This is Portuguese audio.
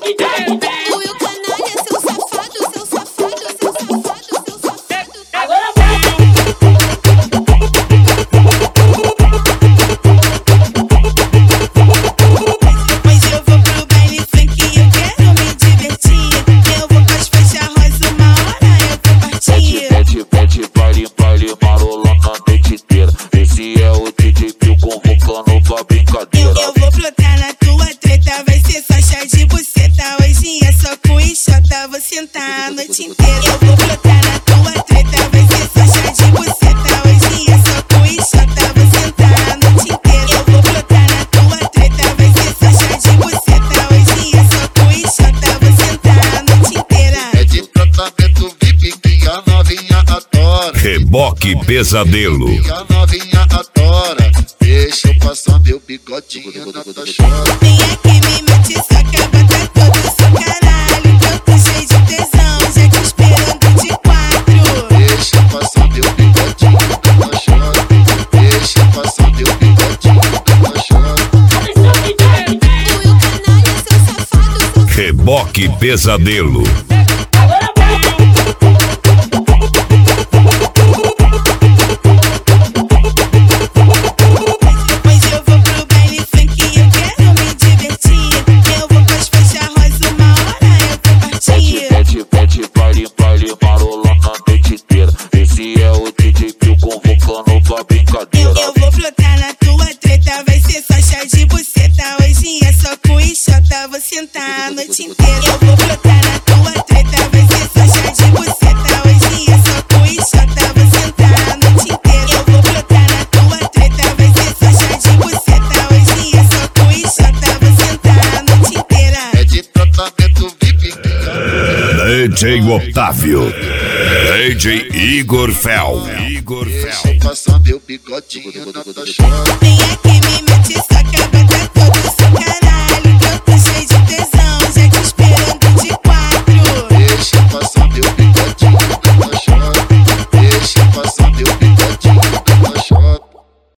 Will Canalha, seu safado, seu safado, seu safado, seu safado. Agora vai! Hoje eu vou pro baile funk e eu quero me divertir. Eu vou pras fechar rosa, uma hora eu vou partir. Pede baile, marola na noite inteira. Esse é o DJ Pio convocando pra brincadeira. Eu vou plotar na tua treta, vai ser só chá de buceta. Hoje é só com enxota, vou sentar a noite inteira. Eu vou plotar na tua treta, vai ser só chá de buceta. Hoje é só com enxota, vou sentar a noite inteira. Eu vou plotar na tua treta, vai ser só chá de buceta. Hoje é só com enxota, vou sentar a noite inteira. É de tratamento VIP que a novinha adora. Reboque Pesadelo. Que a novinha adora. Deixa eu passar meu bigodinho na tua chora. Vem aqui, me mete soca, bota todo o seu caralho. Que eu tô cheio de tesão, já te esperando de quatro. Deixa eu passar meu bigodinho na tua chora. Deixa eu passar meu bigodinho na tua chora. Will Canalha, seu safado, seu safado. Reboque Pesadelo. Agora vai! Hoje eu vou pro baile funk e eu quero me divertir. Eu vou pras fechar rosa, uma hora eu vou partir. Pede baile, marola na noite inteira. Esse é o DJ Pio convocando pra brincadeira. Eu vou plotar na tua treta, vai ser só chá de buceta. Hoje é só com enxota, vou sentar a noite inteira. Eu vou plotar na tua treta, vai ser só chá de buceta. Hoje é só com enxota, vou sentar a noite inteira. Eu vou plotar na tua treta, vai ser só chá de buceta. Hoje é só com enxota, vou sentar a noite inteira. É de tratamento VIP que a DJ Otávio. DJ Igor Fel. Deixa eu passar meu bigodinho na tua chora. Vem aqui, me mete soca, bota todo o seu caralho. Que eu tô cheio de tesão, já te esperando de quatro. Deixa eu passar